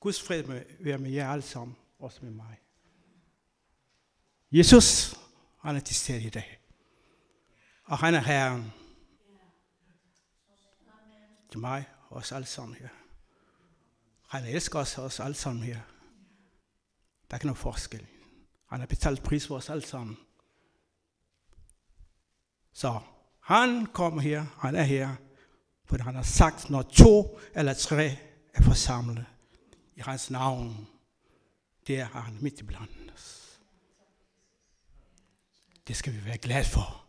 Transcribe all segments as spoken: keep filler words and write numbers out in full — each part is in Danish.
Guds fred med, være med jer alle sammen, også med mig. Jesus, han er til stede i dag. Og han er Herren. Til mig og os alle sammen her. Han elsker os, os alle sammen her. Der er ikke nogen forskel. Han har betalt pris for os alle sammen. Så han kommer her, han er her, for han har sagt, når to eller tre er forsamlet i hans navn, der er han midt i blandt os. Det skal vi være glade for.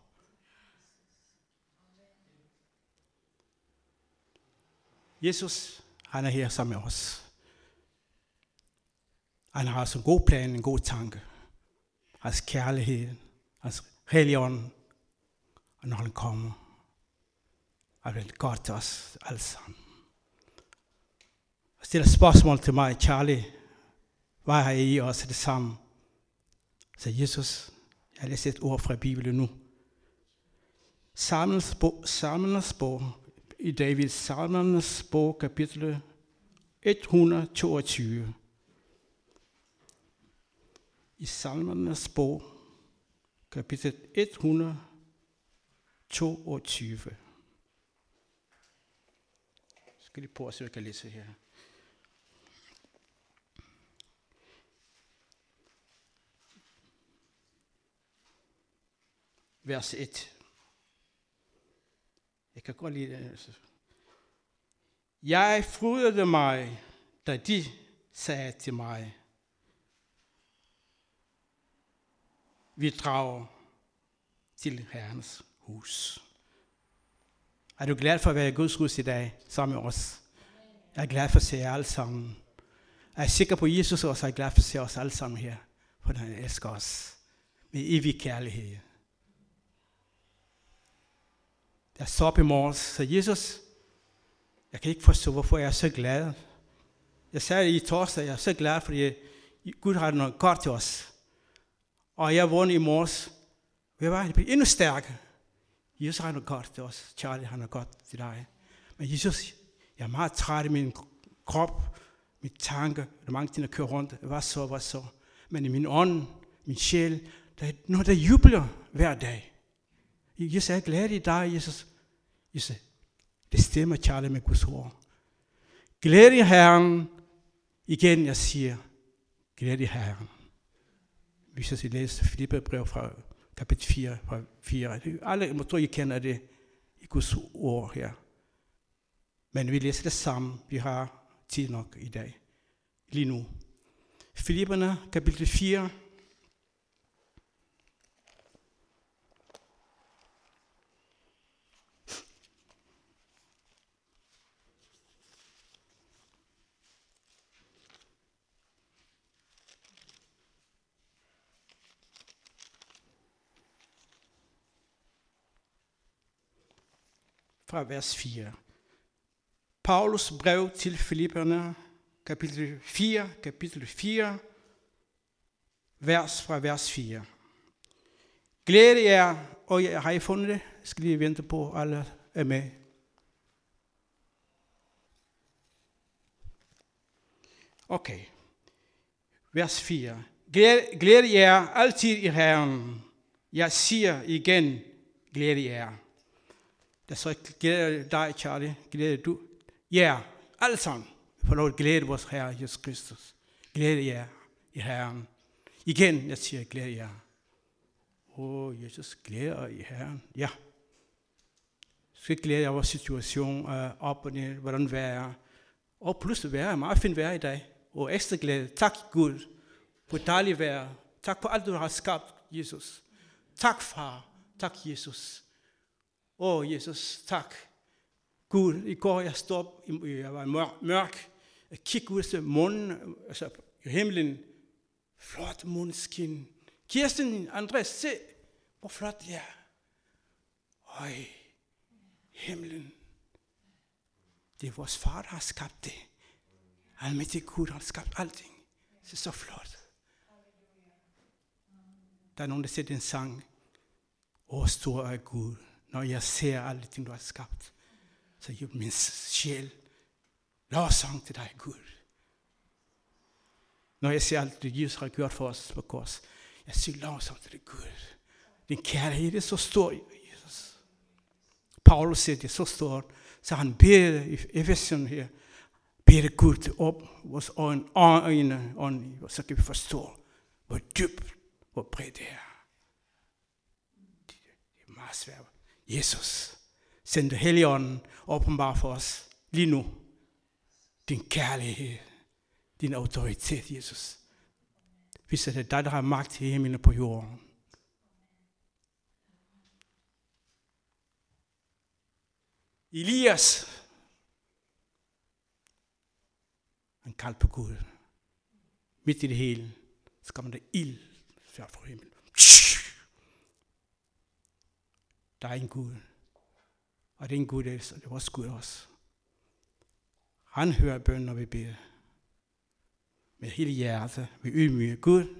Jesus, han er her sammen med os. Han har også en god plan, en god tanke. Hans kærlighed, hans helligånd. Og når han kommer, er det godt til os alle sammen. Jeg stiller spørgsmål til mig, Charlie. Hvad har I også det samme? Så Jesus, jeg har læst et ord fra Bibelen nu. Salmernes bog, Salmernes bog i David, Salmernes bog, kapitel et hundrede og toogtyve. I Salmernes bog, kapitel et hundrede og toogtyve. Skal lige prøve at se, hvad jeg kan læse her. Vers et. Jeg kan godt lide det. Jeg frydede mig, da de sagde til mig, vi drager til Herrens hus. Er du glad for at være i Guds hus i dag, sammen med os? Jeg er glad for at se jer alle sammen. Jeg er sikker på, at Jesus også er glad for at se os alle sammen her, for han elsker os med evig kærlighed. Jeg så op i morges, så Jesus, jeg kan ikke forstå, hvorfor jeg er så glad. Jeg sagde i torsdag, jeg er så glad, fordi Gud har noget godt til os. Og jeg vågnede i morges, jeg var endnu stærkere. Jesus har noget godt til os. Charlie har noget godt til dig. Men Jesus, jeg er meget træt i min krop, min tanke, der er mange ting, der kører rundt. Hvad så, hvad så? Men i min ånd, min sjæl, der er noget, der jubler hver dag. Jesus, jeg er glad i dig, Jesus. Jesus, det stemmer, Charlie, med Guds ord. Glæd i Herren. Igen, jeg siger, glæd i Herren. Hvis jeg læser Filipperbrev fra kapitel fire, fra fire. Alle, jeg tror, I kender det i Guds ord her. Men vi læser det sammen. Vi har tid nok i dag. Lige nu. Filipperne, kapitel fire. Fra vers fire. Paulus brev til Filipperne, kapitel fire, kapitel fire, vers fra vers fire. Glæd jer, og jeg har I fundet det? Jeg skal lige vente på, at alle er med. Okay. Vers fire. Glæd, glæd jer altid i Herren. Jeg siger igen, glæd jer. Der så glæder dig, Charlie. Glæder du? Ja, alle sammen. For lov at glæde vores Herre Jesus Kristus. Glæder jer i Herren. Igen, jeg siger, glæder jer. Åh, oh, Jesus, glæder i Herren. Ja. Skal glæde jer vores situation uh, op og ned, hvordan vejr er. Og pludselig vejr er meget fint vejr i dag. Og ekstra glæde. Tak Gud for dejligt vejr. Tak for alt, du har skabt, Jesus. Tak, far. Tak, Jesus. Åh, oh, Jesus, tak. Gud, i går jeg stod op, jeg var mørk. Jeg kiggede ud til månen, altså i himlen. Flot måneskin. Kirsten, Andreas, se, hvor flot det er. Øj, himlen. Det er vores far, der har skabt det. Almægtig Gud har skabt alting. Det er så flot. Der er nogen, der siger en sang. Åh, stor er Gud. Når jeg ser alle ting, du har skabt, så giver min sjæl lovsang til dig, Gud. Når jeg ser alt det, Jesus har gjort for os på kors, jeg siger langsomt til det Gud. Din kærlighed er så stor, Jesus. Paulus siger, det er så stort, så han beder i Efesien her, beder Gud op vores øjne, øjne, så kan vi forstå, hvor dybt, hvor bredt det er. Det er meget svært. Jesus sendte Helligånden åbenbar for os lige nu. Din kærlighed, din autoritet, Jesus. Hvis det er dig, der har magt i himlen på jorden. Elias, han kaldte på Gud. Midt i det hele, så kommer der ild fra himlen. Der er en Gud. Og det er en Gud, det er vores Gud også. Han hører bøn, når vi beder. Med hele hjertet, vi ydmyger Gud.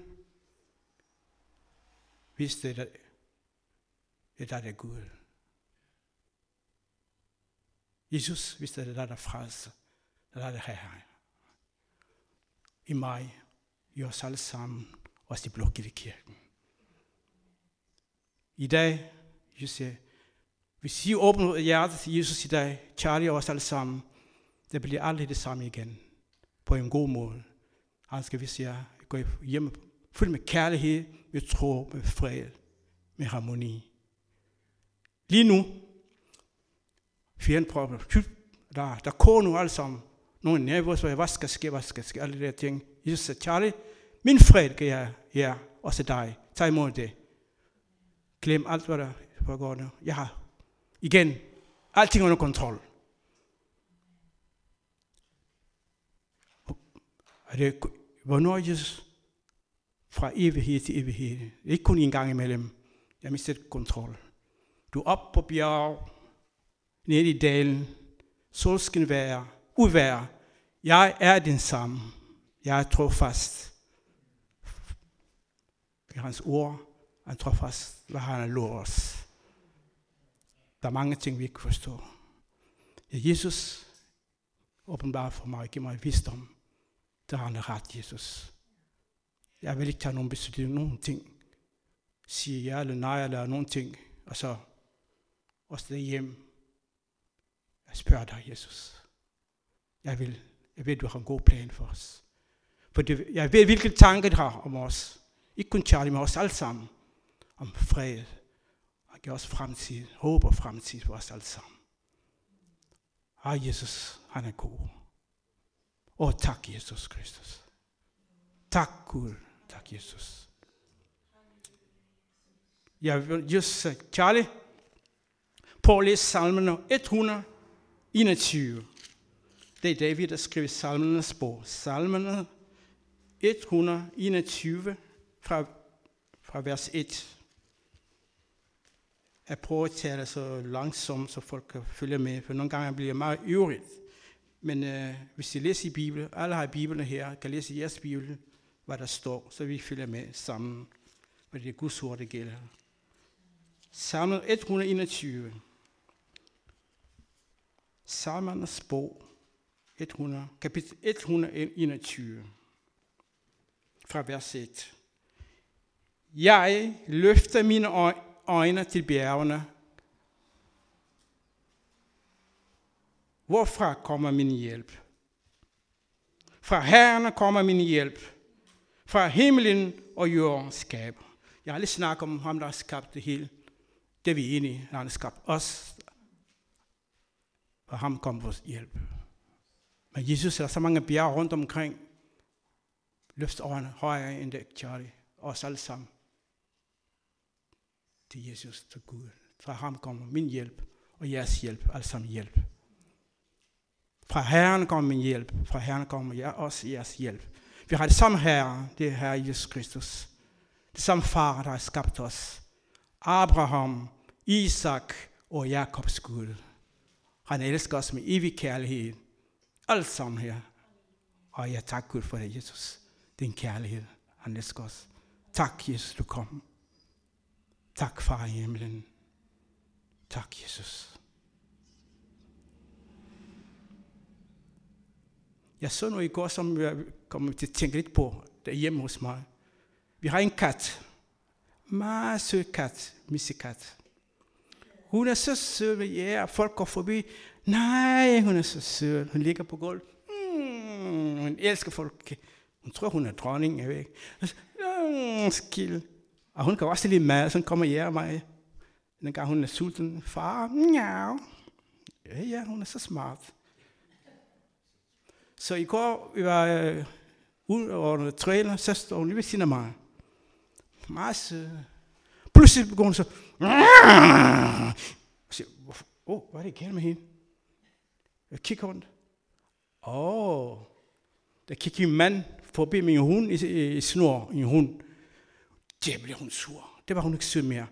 Hvis det er der, det er der Gud. Jesus, hvis det er der, der frelser, der er det her. I mig, i os alle sammen, også de blokkede kirken. I dag, Jesus siger, hvis I åbner hjertet til Jesus i dag, Charlie og os alle sammen, det bliver aldrig det samme igen. På en god måde. Han skal vi sige, gå hjem fyldt med kærlighed, med tro, med fred, med harmoni. Lige nu, fjern prøver, der, der går nu alle sammen. Nogle nervøse, hvad skal ske, hvad skal ske, alle de der ting. Jesus siger, Charlie, min fred kan jeg, ja, også dig. Tag imod det. Glem alt, hvad der foregår nu. Jeg har, igen, alting under kontrol. Og det, hvornår Jesus fra evighed til evighed, ikke kun en gang imellem, jeg mistet kontrol. Du er op på bjerg, ned i dalen, solskinvejr, uvejr. Jeg er den samme. Jeg er trofast. I hans ord, han er trofast, hvad han har lovet os. Der er mange ting, vi ikke forstår. Ja, Jesus åbenbart for mig, giver mig visdom. Der har han ret, Jesus. Jeg vil ikke tage nogen beslutning, nogen ting. Sige ja eller nej, eller nogen ting. Og så også derhjemme. Jeg spørger dig, Jesus. Jeg vil, jeg ved, du har en god plan for os. For det, jeg ved, hvilke tanker du har om os. Ikke kun Charlie, men os alle sammen. Om fred. Og giver os fremtid. Håb og fremtid for os alle sammen. Ah, Jesus, han er god. Åh, tak, Jesus Kristus. Tak, Gud. Tak, Jesus. Jeg vil just sige, Charlie, prøv at læse salmerne et hundrede enogtyve. Det er David, der skriver salmernes bog. Salmerne et hundrede enogtyve fra, fra vers et. Jeg prøver at tale så langsomt, så folk kan følge med, for nogle gange bliver jeg meget øvrigt. Men øh, hvis I læser i Bibelen, alle har Bibelen her, kan læse i jeres Bibel, hvad der står, så vi følger med sammen, hvad det er Guds ord, det gælder. Salmen et hundrede enogtyve. Salmernes bog, et hundrede, kapitel et hundrede enogtyve, fra vers et. Jeg løfter mine øjne til bjergene. Hvorfra kommer min hjælp? Fra Herren kommer min hjælp. Fra himlen og jorden skaber. Jeg har lige snakket om ham, der har skabt det hele. Det er vi enige, han har skabt os. Og ham kommer vores hjælp. Men Jesus, der er så mange bjerge rundt omkring. Løft øjnene højere end det, Charlie. Os alle sammen. Til Jesus, til Gud. Fra ham kommer min hjælp, og jeres hjælp, alle sammen hjælp. Fra Herren kommer min hjælp, fra Herren kommer jeg også jeres hjælp. Vi har det samme Herre, det er Herre Jesus Kristus. Det samme Far, der har skabt os. Abraham, Isak og Jakobs Gud. Han elsker os med evig kærlighed. Alt sammen her. Og jeg tak Gud for det, Jesus. Din kærlighed, han elsker os. Tak, Jesus, du kom. Tak, Far i himlen. Tak, Jesus. Jeg så noget i går, som jeg kommer til at tænke lidt på derhjemme hos mig. Vi har en kat. Meget sød kat. Missekat. Hun er så sød. Ja, folk går forbi. Nej, hun er så sød. Hun ligger på gulvet. Mm, hun elsker folk. Hun tror, hun er dronning. Jeg ved ikke. Mm, skil. Og hun kan også lide mad, så hun kommer hjem mig. Den gang hun er sulten. Far, miau. Ja, ja, hun er så smart. Så i går, vi var øh, ude over trailer, så står hun lige ved siden af mig. Meget sød. Pludselig begynder hun så. Jeg siger, åh, oh, hvad er det galt med hende? Jeg kigger rundt. Åh, oh, der kigger en mand forbi min hund i, i, i snor, en hund. Det blev hun sur. Det var hun ikke sød mere.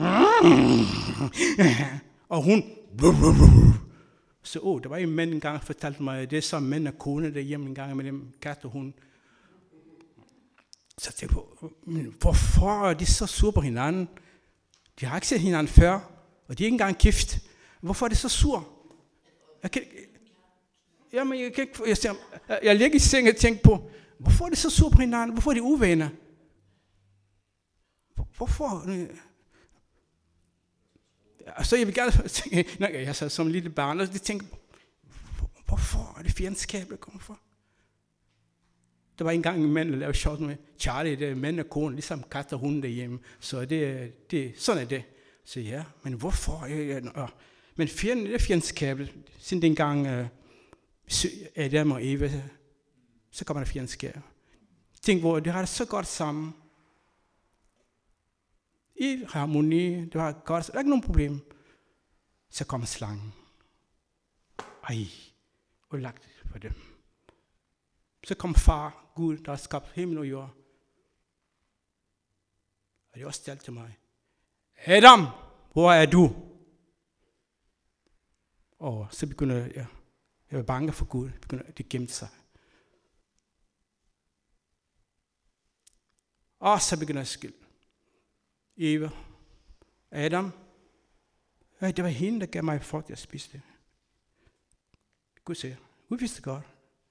Og hun. Så åh, oh, der var en mand engang, der fortalte mig, at det er så mænd og kone derhjemme en gang med dem kat og hund. Så jeg tænkte på, hvorfor er de så sur på hinanden? De har ikke set hinanden før, og de er ikke engang gift. Hvorfor er de så sur? Jeg kan, jamen, jeg kan ikke, jeg, jeg, jeg ligger i seng og tænker på, hvorfor er de så sur på hinanden? Hvorfor er de uvenner? Hvorfor? Så jeg vil gerne tænke, når jeg sad som lille barn, og de tænker, hvorfor er det fjendskab, der kommer fra? Der var engang en mand, der lavede sjovt med, Charlie, det er mænd og kone, ligesom kat og hund derhjemme. Så det, det, sådan er det. Så ja, men hvorfor? Ja, men fjenden, det er fjendskabet. Siden dengang uh, Adam og Eva, så kommer der fjendskab. Tænk, hvor det har det så godt sammen. I harmoni, det var godt, der er ikke nogen problem. Så kommer slangen. Ej, og lagt for dem. Så kom far, Gud, der har skabt himmel og jord. Og det også stalt til mig. Adam, hvor er du? Og så begynder jeg, jeg var bange for Gud, begynder det gemte sig. Og så begynder jeg at skille. Eva, Adam, ja, det var hende, der gav mig frugt, jeg spiste. Gud siger, Gud vidste godt.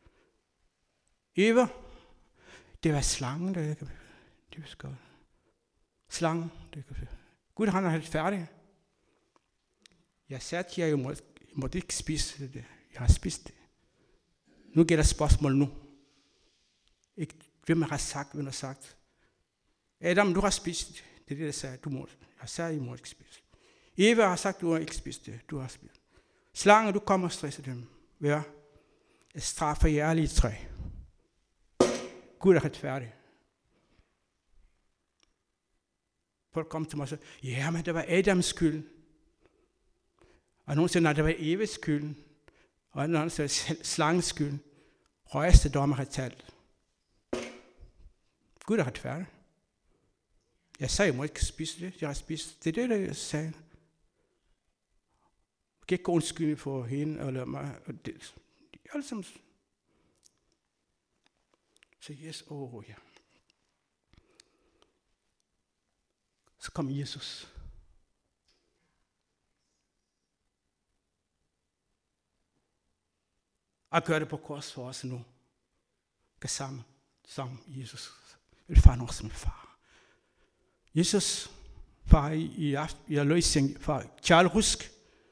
Eva, det var slangen, der det vidste godt. Slangen, det kan Gud, han er helt færdig. Jeg sagde til jer, jeg måtte, jeg måtte ikke spise det. Jeg har spist det. Nu gælder spørgsmål nu. Ikke, hvem har sagt, hvem har sagt. Adam, du har spist det. Det er det, jeg sagde, du må. Jeg sagde, I må ikke spise. Eva har sagt, du har ikke spist det. Du har spist. Slangen, du kommer og stresser dem. Hvad? Jeg straffer jer alle i træ. Gud er retfærdig. Folk kom til mig og sagde, ja, men det var Adams skyld. Og nogen sagde, nej, det var Evas skyld. Og nogen sagde, slangens skyld. Højeste dommer har talt. Gud er retfærdig. Jeg sagde, jeg må ikke spise det. Jeg har spist det. Det er det, jeg sagde. Jeg kan ikke gå undskyld for hende eller mig. Og det. De er alle sammen. Så yes, åh oh, ja. Så kom Jesus. Og gør det på kors for os nu. Gør sammen, sammen Jesus. Jeg vil far nok som far. Jesus, far, i aften, jeg lå i seng, far, Charles, husk,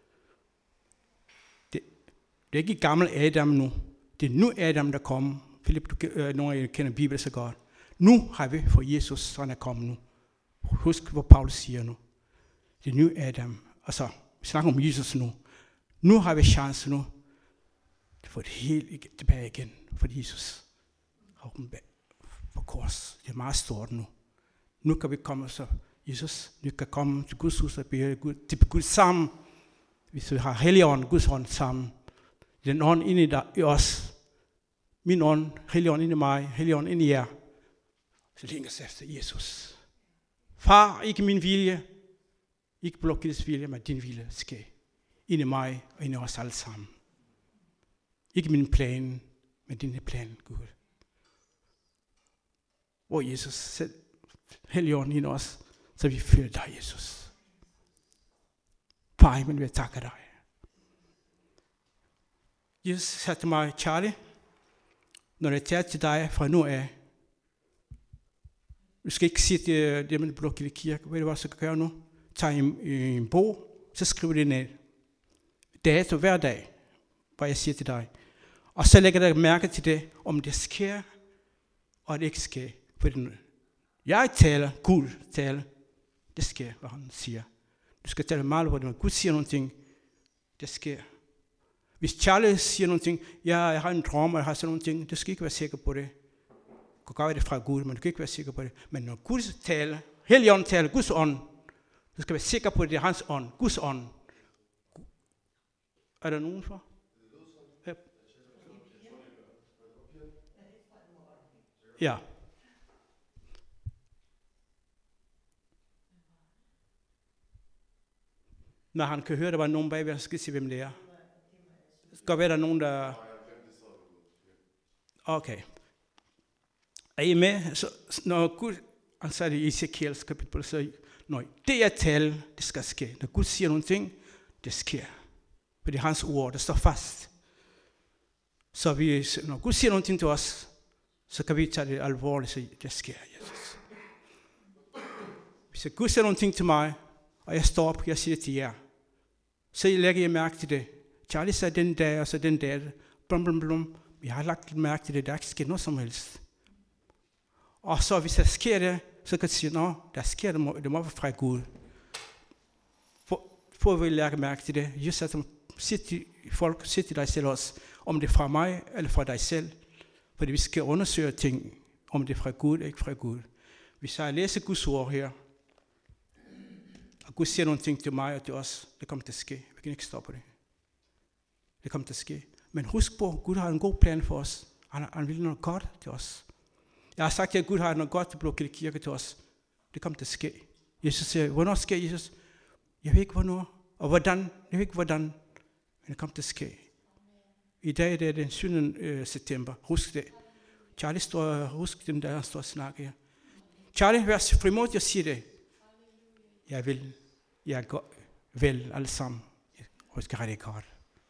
det, det er ikke gammel Adam nu. Det er nu Adam, der kommer. Philip, du, øh, nogle af jer kender Bibelen så godt. Nu har vi for Jesus, så han er kommet nu. Husk, hvad Paulus siger nu. Det er nu Adam. Og så, vi snakker om Jesus nu. Nu har vi chance nu. For det helt tilbage igen. For Jesus har åbenbart på kors. Det er meget stort nu. Nu kan vi komme så, Jesus, nu kan komme til Guds hus og bede Gud, til Gud sammen. Hvis vi har Helligånden, Guds ånd sammen. Den ånd inde i, der, i os. Min ånd, Helligånden inde i mig, Helligånden inde i jer. Så længe os efter Jesus. Far, ikke min vilje, ikke blokkets vilje, men din vilje sker. Inde i mig og inde i os alle sammen. Ikke min plan, men din plan, Gud. Hvor Jesus selv, Helligånden inde i os, så vi føler dig, Jesus. Far, men vi takker dig. Jesus sagde til mig, Charlie, når jeg tager til dig fra nu af, du skal ikke sige det, det med den blå kirke. Ved du hvad, så kan gøre nu? Tag en, en bog, så skriver det ned. Dato hver dag, hvad jeg siger til dig. Og så lægger jeg mærke til det, om det sker, og det ikke sker. For jeg taler, Gud taler, det sker, hvad han siger. Du skal tale meget på det, når Gud siger noget, det sker. Hvis Charles siger noget, ja, jeg har en drøm, og jeg har sådan noget, du skal ikke være sikker på det. Du kan godt være det fra Gud, men du kan ikke være sikker på det. Men når Gud taler, Helligånden taler, Guds ånd, du skal være sikker på, at det er hans ånd, Guds ånd. Er der nogen for? Ja. Ja. Når han kan høre, at der var nogen bagved, så skal jeg sige, hvem det er. Det kan godt være, der er nogen, der... Okay. Er I med? Så, når Gud, han sagde det i Ezekiels kapitel, så når det er tal, det skal ske. Når Gud siger nogle ting, det sker. For det er hans ord, der står fast. Så vi, når Gud siger noget til os, så kan vi tage det alvorligt, så det sker, Jesus. Hvis Gud siger noget til mig, og jeg står op, jeg siger til jer, så lægger jeg mærke til det. Charlie sagde den dag, og så den dag, blum, blum, blum. Jeg har lagt mærke til det, der ikke sker noget som helst. Og så hvis der sker det, så kan jeg sige, nå, der sker det, må, det må være fra Gud. For at vi lægger mærke til det, just at sig til folk, sig til dig selv også, om det er fra mig, eller fra dig selv. Fordi vi skal undersøge ting, om det er fra Gud, eller ikke fra Gud. Hvis jeg læser Guds ord her, og Gud siger nogle ting til mig og til os, det kommer til at ske. Vi kan ikke stoppe det. Det kommer til at ske. Men husk på, Gud har en god plan for os. Han, han vil noget godt til os. Jeg har sagt, at Gud har noget godt til Blå Kirke til os. Det kommer til at ske. Jesus siger, hvornår sker Jesus? Jeg ved ikke hvornår. Og hvordan? Jeg ved ikke hvordan. Men det kommer til at ske. I dag det er det syvende september. Husk det. Charlie står, husk dem, der står og snakker her. Charlie, vær frimodig og sige det. Jeg vil. Jeg går vel alle sammen. Og jeg skal have det godt.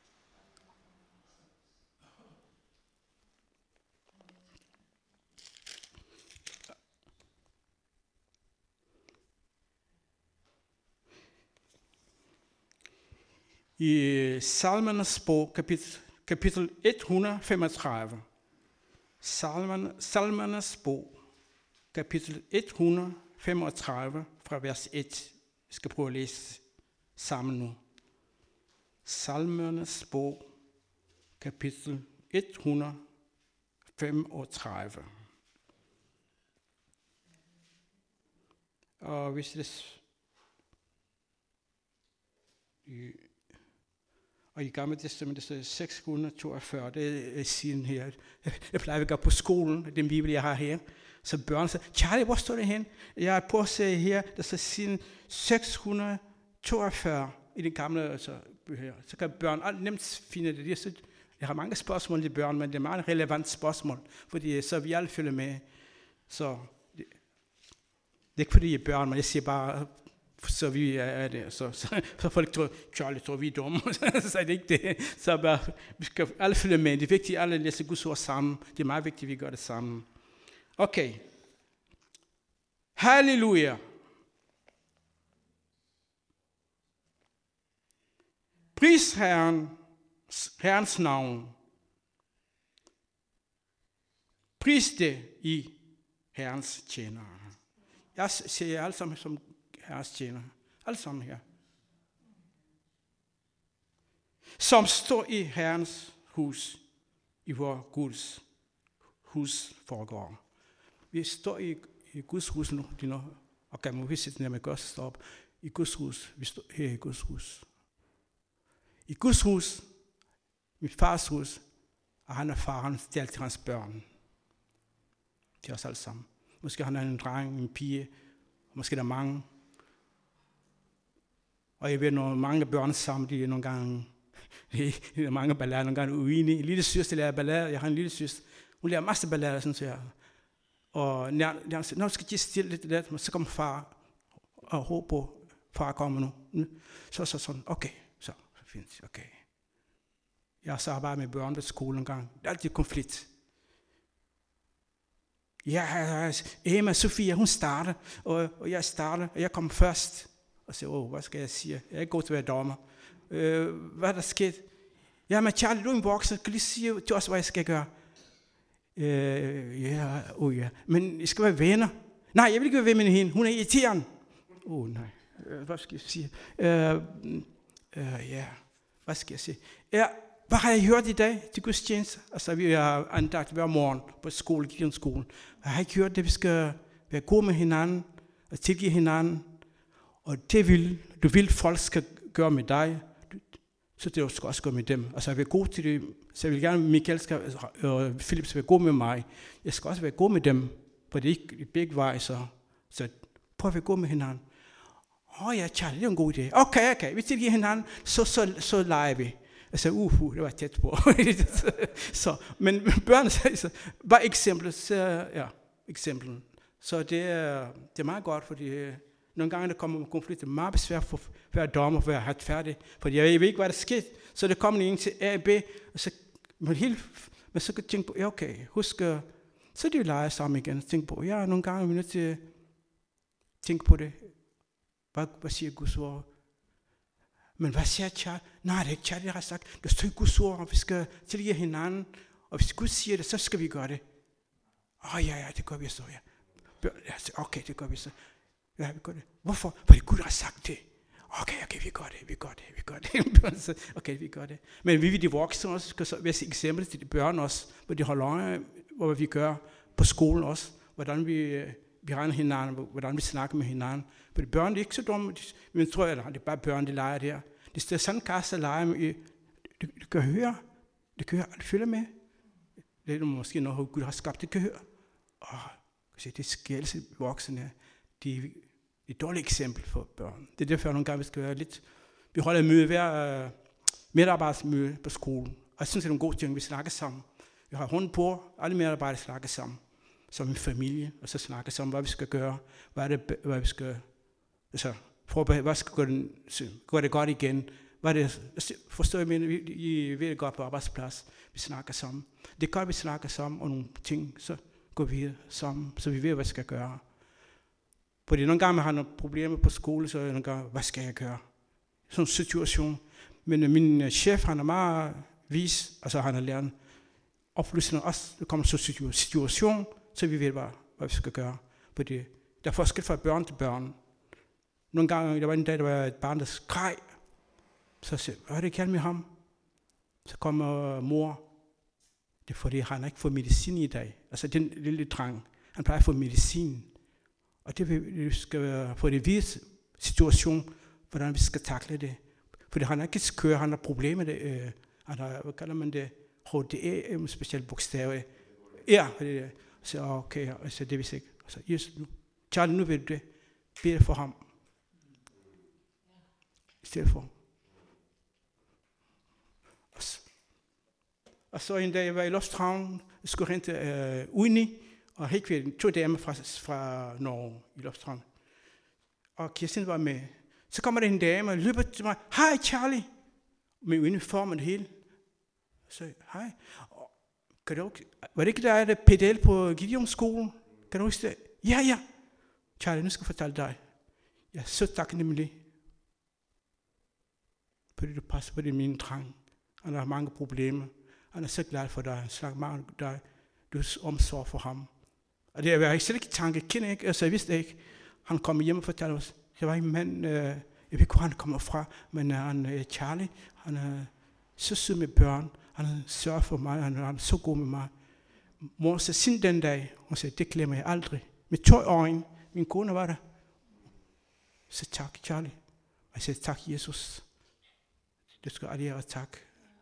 I Salmernes bog, kapitel, kapitel et hundrede femogtredive. Salmerne, Salmernes bog, kapitel et hundrede femogtredive, fra vers et. Vi skal prøve at læse sammen nu. Salmernes bog, kapitel et hundrede femogtredive. Og hvis det i Og i Gamle Testamentet så er det seks hundrede toogfyrre, det er siden her. Jeg plejer at gå på skolen, den bibel jeg har her. Så børn siger, Charlie, hvor står det hen? Jeg er på at se her, der står siden seks hundrede toogfyrre i den gamle altså, her. Så kan børn nemt finde det. Jeg har mange spørgsmål til børn, men det er meget relevant spørgsmål, fordi så vi alle følger med. Så det, det er ikke fordi jeg er børn, men jeg siger bare, så vi er det, så, så, så folk tror, Charlie tror, vi er dumme, så er det ikke det. Så bare, vi skal alle følge med. Det er vigtigt, at alle læser Guds ord sammen. Det er meget vigtigt, at vi gør det sammen. Okay. Halleluja. Pris Herren, Herrens navn. Pris det i Herrens tjenere. Jeg ser jer alle sammen som Herrens tjener. Alle sammen her. Som står i Herrens hus, i vor Guds hus foregår. Vi står i, i Guds hus nu, de når, og kan vi sætte ned med Guds stop. I Guds hus, vi står her i Guds hus. I Guds hus, mit fars hus, og han er far, han stjal til hans børn. Til os alle sammen. Måske han er en dreng, en pige, måske der er mange. Og jeg ved, når mange børn sammen, de er nogle gange, de er mange ballader, nogle gange uenige. En lille søster lærer ballader, jeg har en lille søster, hun lærer masser af ballader, sådan så jeg. Og når jeg siger, nå, skal de stille lidt lidt, men så kommer far og håber på, far kommer nu. Så så sådan, okay, så, så fint, okay. Jeg så arbejdet med børn på skolen en gang, det er altid konflikt. ja, Emma, Sofia, hun starter, og, og jeg starter, og jeg kommer først. Og så, åh, hvad skal jeg sige? Jeg er ikke god til at være dommer. Øh, hvad er der sket? Ja, men Charlie, du er en voksen, kan lige sige til os, hvad jeg skal gøre? Øh, ja, oh ja, men I skal være venner. Nej, jeg vil ikke være venner med hende, hun er irriterende. Åh, oh, nej, øh, hvad skal jeg sige? Øh, øh, ja, hvad skal jeg sige? Ja, hvad har jeg hørt i dag til gudstjeneste? Altså, vi har andagt hver morgen på skole, Gideonskolen. Jeg har ikke hørt det, vi skal være gode med hinanden, og tilgive hinanden. Og det vil, du vil, folk skal gøre med dig, så det skal også gøre med dem. Altså, jeg vil god til det, så jeg vil gerne, Michael skal, og Philip skal være god med mig. Jeg skal også være god med dem, for det er ikke begge veje, så, så prøv at være god med hinanden. Åh oh, ja, Charlie, det er en god idé. Okay, okay, vi tilgiver hinanden, så, så, så leger vi. Altså, uhu, det var tæt på. så, men børn, så, bare eksemplet, så, ja, eksemplen. Så det er, det er meget godt, fordi nogle gange, der kommer konflikter, det er meget besvært for at være dommer, for at være færdig. Fordi jeg ved ikke, hvad der sker. Så der kommer en til A og B, og så, men, helt, men så kan jeg tænke på, ja okay, husk, så de leger sammen igen, og tænke på, ja, nogle gange er vi nødt til at tænke på det. Hvad, hvad siger Guds ord? Men hvad siger Charlie? Nej, det er ikke Charlie, der har sagt. Der står i Guds ord, og vi skal tilgive hinanden. Og hvis Gud siger det, så skal vi gøre det. Åh oh, ja, ja, det gør vi så, ja. Okay, det gør vi så. Ja, vi gør det. Hvorfor? Fordi Gud har sagt det. Okay, okay, vi gør det, vi gør det, vi gør det. Okay, vi gør det. Men vi vil de voksne også, skal så være eksempel til de børn også, hvor de holder øje, hvor vi gør på skolen også, hvordan vi, vi regner hinanden, hvordan vi snakker med hinanden. For de børn, de er ikke så dumme, men jeg tror, at det er bare børn, de leger der. Det står sådan kasse og leger med, de, de kan høre, de kan høre, de følger med. Det er måske noget, Gud har skabt, de kan høre. Åh, det er skælse voksne, de er et dårligt eksempel for børn. Det er derfor, nogle gange vi skal være lidt. Vi holder møde hver uh, medarbejdsmøde på skolen. Og jeg synes, det er en god ting, vi snakker sammen. Vi har hånden på, alle medarbejdere snakker sammen. Som en familie, og så snakker sammen, hvad vi skal gøre. Hvad, er det, hvad vi skal altså, forberede, hvad skal gøre det, gøre det godt igen. Hvad er det, forstår jeg, men I ved godt på arbejdsplads. Vi snakker sammen. Det er godt, vi snakker sammen om nogle ting, så går vi sammen, så vi ved, hvad vi skal gøre. Fordi nogle gange, man har nogle problemer på skole, så er nogle gange, hvad skal jeg gøre? Sådan en situation. Men min chef, han er meget vis, altså han har lært oplysninger også, der kommer så en situation, så vi ved, hvad, hvad vi skal gøre. Fordi der er forskel fra børn til børn. Nogle gange, der var en dag, der var et barn, der skreg. Så siger jeg, hvad er det galt med ham? Så kommer mor. Det er fordi, han ikke får medicin i dag. Altså den lille dreng, han plejer at få medicin. Og det skal få det vide situation, hvordan vi skal takle det. Fordi han er ikke skør, han har problemer med det. Han har, hvad kalder man det? H D E, en speciel bogstav. Ja, så okay, så det vidste ikke. Så Jesus, nu, Charlie, nu ved du det. Bed for ham. I stedet for. Og så, og så en dag, jeg var i Lufthavn, jeg skulle hente uh, Uni, og helt ved to damer fra, fra Norge i Lufthavn. Og Kirsten var med. Så kommer der en dame og løber til mig. Hej Charlie! Med uniform og det hele. Så hej. Kan du, var det ikke der, der P D L på Gideonskolen? Kan du huske det? Ja, ja. Charlie, nu skal jeg fortælle dig. Jeg er så taknemmelig. Fordi du passer på det min dreng. Han har mange problemer. Han er så glad for dig. Han snakker meget om dig. Du er omsorg for ham. Og det var jeg slet ikke i tanke. Jeg kender ikke, altså jeg vidste ikke. Han kom hjem og fortalte os. Det var en mand, øh, jeg ved ikke, hvor han kommer fra, men han er Charlie. Han er så sød med børn. Han sørger for mig. Han er så god med mig. Mor sagde siden den dag, hun sagde, det glemmer jeg aldrig. Med to øjne, min kone var der. Så tak, Charlie. Og jeg sagde, tak, Jesus. Det skal aldrig være tak.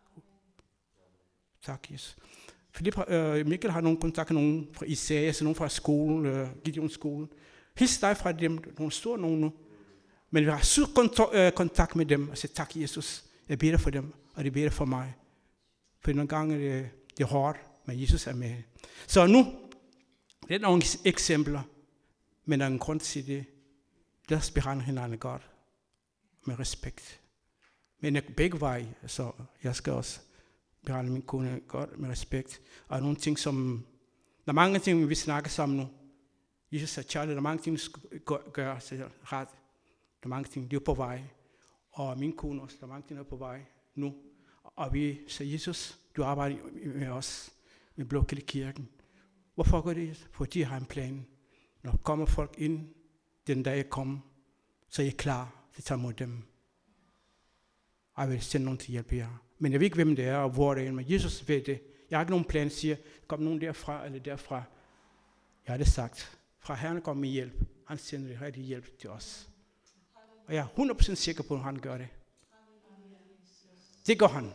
Tak, Jesus. Philip, øh, Mikkel har nogle kontakter, nogen fra Isaiah, så nogen fra skolen, øh, Gideonskolen. Hils dig fra dem, nogle store nogen nu. Men vi har så kontakt, kontakt med dem, og siger, tak, Jesus. Jeg beder for dem, og de beder for mig. For nogle gange er det, det er hårdt, men Jesus er med. Så nu, det er nogle eksempler, men der er en grund til det. Lad os behandle hinanden godt, med respekt. Men jeg begge veje, så jeg skal også behandle min kone godt med respekt. Og nogle ting, som Der er mange ting, vi snakker sammen nu. Jesus sagde, Charlie, der er mange ting, vi skal gøre, så ret. Der er mange ting, de er på vej. Og min kone også, der er mange ting, der er på vej nu. Og vi sagde, Jesus, du arbejder med os, med Blåkilde Kirken. Hvorfor gør det? Fordi jeg har en plan. Når kommer folk ind, den dag jeg kommer, så er jeg klar til at tage mod dem. Og jeg vil sende nogen til at hjælpe jer. Men jeg ved ikke, hvem det er, og hvor det er. Men Jesus ved det. Jeg har ikke nogen plan, siger, kom nogen derfra eller derfra. Jeg har det sagt. Fra Herren kommer med hjælp. Han sender det rigtig hjælp til os. Og jeg er hundrede procent sikker på, at han gør det. Det gør han.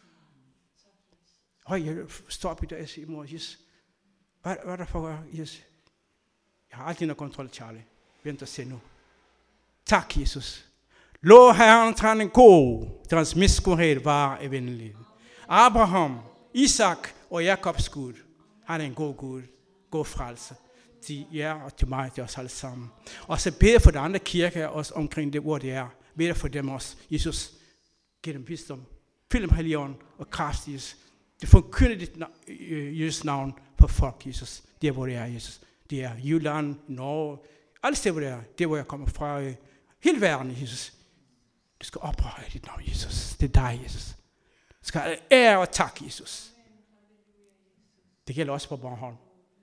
Og jeg står op i dag og siger, mor, Jesus, hvad, hvad er der for at Jesus? Jeg har aldrig noget kontrol, Charlie. Vent og se nu. Tak, Jesus. Lov Herren, til han en god, til hans miskunnhed var evindelig. Abraham, Isak og Jakobs Gud. Han er en god Gud, god frelse til jer og til mig, til os alle sammen. Og så beder for de andre kirker også omkring det, hvor det er. Beder for dem også. Jesus, giv dem visdom. Fyld dem Helligånden og kraft, Jesus. Det forkynder dit Jesus navn på folk, Jesus. Det er, hvor det er, Jesus. Det er Jylland, Norge, alle steder, hvor det er. Det er, hvor jeg kommer fra. Hele verden, Jesus. Du skal oprøre dit navn, Jesus. Det er dig, Jesus. Du skal have ære og tak, Jesus. Det gælder også på Bornholm.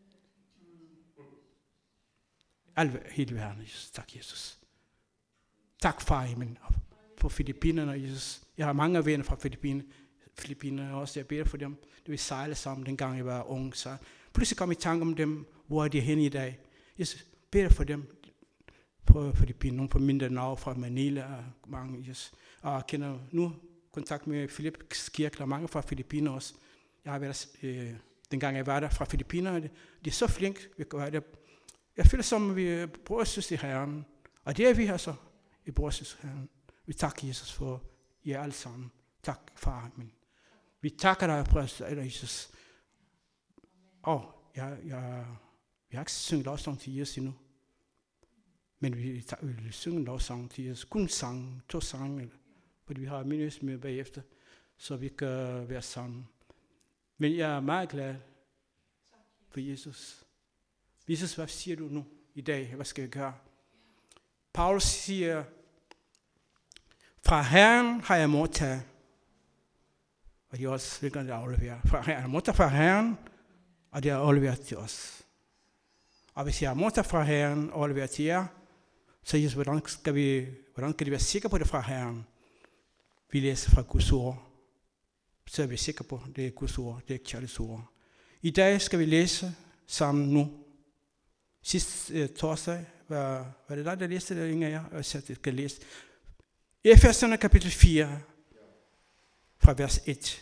Alle, hele verden, Jesus. Tak, Jesus. Tak, far i min. På Filippinerne, Jesus. Jeg har mange venner fra Filippinerne. Filippinerne også. Jeg beder for dem. Det vil sejle sammen, dengang jeg var ung. Så pludselig kom jeg i tanke om dem. Hvor er de henne i dag? Jesus, beder for dem. På Filippinerne. Nogle på Mindanao fra Manila. Og mange, Jesus. Og jeg kender nu kontakt med Philips Kirke. Der er mange fra Filippinerne også. Jeg har været, øh, dengang jeg var der fra Filippinerne. De er så flinke. Vi kan være der. Jeg føler som, vi bruger søs i Herren. Og det er vi her så. Vi bruger søs i Herren. Vi takker Jesus for jer alle sammen. Tak, far min. Vi takker dig, præst, Jesus. Og jeg, jeg, vi har ikke synget lovsang til Jesus endnu. Men vi, vi vil synge lovsang til Jesus. Kun sang, to sange. Fordi vi har minus med bagefter. Så vi kan være sammen. Men jeg er meget glad for Jesus. Jesus, hvad siger du nu i dag? Hvad skal jeg gøre? Paulus siger, fra Herren har jeg modtaget. Og det er også hvilken det afleverer. Fra Herren, modtaget fra Herren, og det er afleveret til os. Og hvis jeg har modtaget fra Herren og afleveret til jer, så Jesus, hvordan skal vi, hvordan kan vi være sikre på det fra Herren? Vi læser fra Guds ord. Så er vi sikre på, det er Guds ord, det er Charlies ord. I dag skal vi læse sammen nu. Sidste uh, torsdag var, var det dig, der læste det, ingen af jer? Og så skal læse. Efeserne kapitel fire, fra vers et.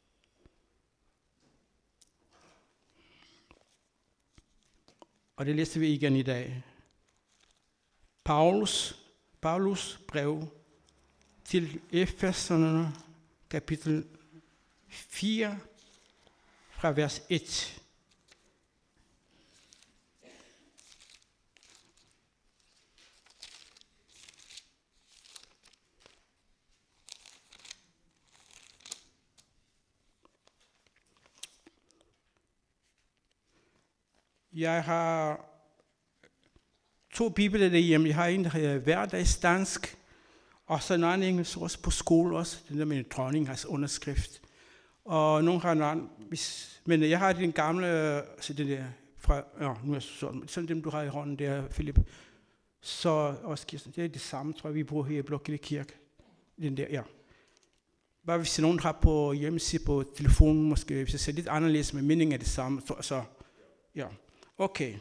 Og det læste vi igen i dag. Paulus, Paulus brev til Efeserne kapitel fire, fra vers et. Jeg har to bibler derhjemme. Jeg har en, der hedder hverdagsdansk, og så en anden engelsk også på skole også. Den der med en dronning, altså underskrift. Og nogle har en anden, men jeg har den gamle, altså det der fra, ja, nu er sådan, sådan dem du har i hånden der, Philip. Så også, det er det samme, tror jeg, vi bruger her i Blåkilde Kirke. Den der, ja. Bare hvis nogen har på hjemmeside på telefonen, måske, hvis jeg ser lidt anderledes, men meningen er det samme, så, så ja. Okay.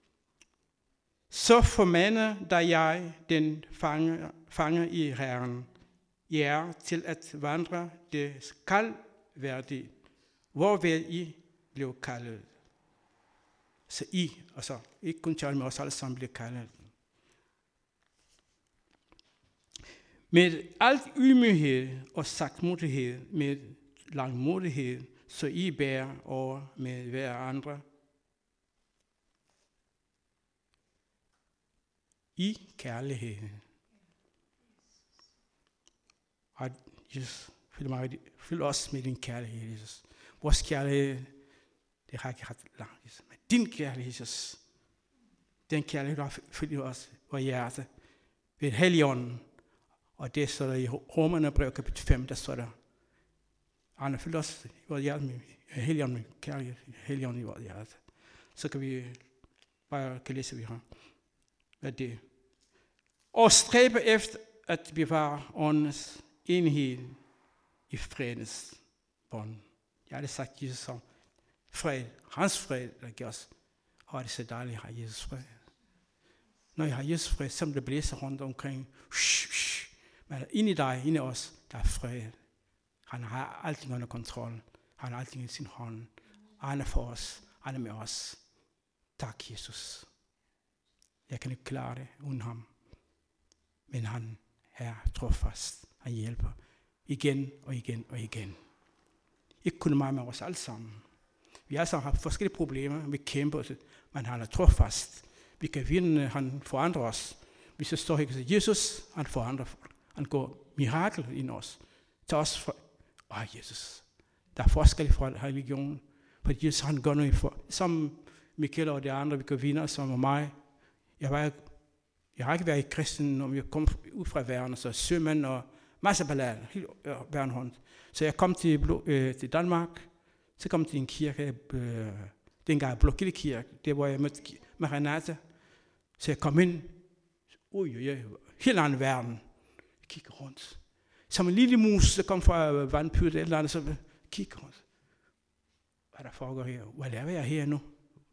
Så formander da jeg den fange, fange i Herren, jer til at vandre det skal værdigt, hvorved I blev kaldet. Så I, altså ikke kun Charlie, men også alle sammen blev kaldet. Med alt ydmyghed og sagtmodighed, med langmodighed, så I bærer over med hver andre. I kærlighed. Og Jesus, fyld, mig, fyld os med din kærlighed, Jesus. Vores kærlighed det har ikke ret langt, Jesus. Men din kærlighed, Jesus, den kærlighed, du har fyldt os vores hjerte, ved Helligånden, og det står der i Romerne brev kapitel fem, der står der, han har fyldt os i vores hjerte med Helligånden, kærlighed, Helligånden i vores hjerte. Så kan vi bare kan læse, vi har. Hvad det? Og stræbe efter at bevare åndens enhed i fredens bånd. Jeg har det sagt Jesus som fred, hans fred, der giver os. Og det er så dejligt at have Jesus fred. Når jeg har Jesus fred, så det blæser rundt omkring. Shh, shh. Men inde i dig, inde i os, der er fred. Han har alting under kontrol. Han har alting i sin hånd. Han er for os. Han er med os. Tak, Jesus. Jeg kan ikke klare det uden ham. Men han er trofast. Han hjælper igen og igen og igen. Ikke kun mig med os alle sammen. Vi alle sammen har forskellige problemer. Vi kæmper os. Men han er trofast. Vi kan vinde, han forandrer os. Hvis jeg står her og siger, Jesus, han forandrer folk. Han går mirakel ind os. Til os fra, åh Jesus, der er forskel fra religionen. For Jesus, han gør noget for, som Michael og de andre, vi kan vinde, som mig. Jeg, var, jeg har ikke været i kristen, når jeg kom ud fra verden, så sømænd og masser af ballade, hele verden rundt. Så jeg kom til, øh, til Danmark, så kom jeg til en kirke, øh, dengang Blågilde Kirke, det hvor jeg mødte med Renate. Så jeg kom ind, ui, ui, ui, helt anden verden. Jeg kigger rundt. Som en lille mus, der kom fra vandpyt eller eller andet, så kigger rundt. Hvad der foregår her? Hvad laver jeg her nu?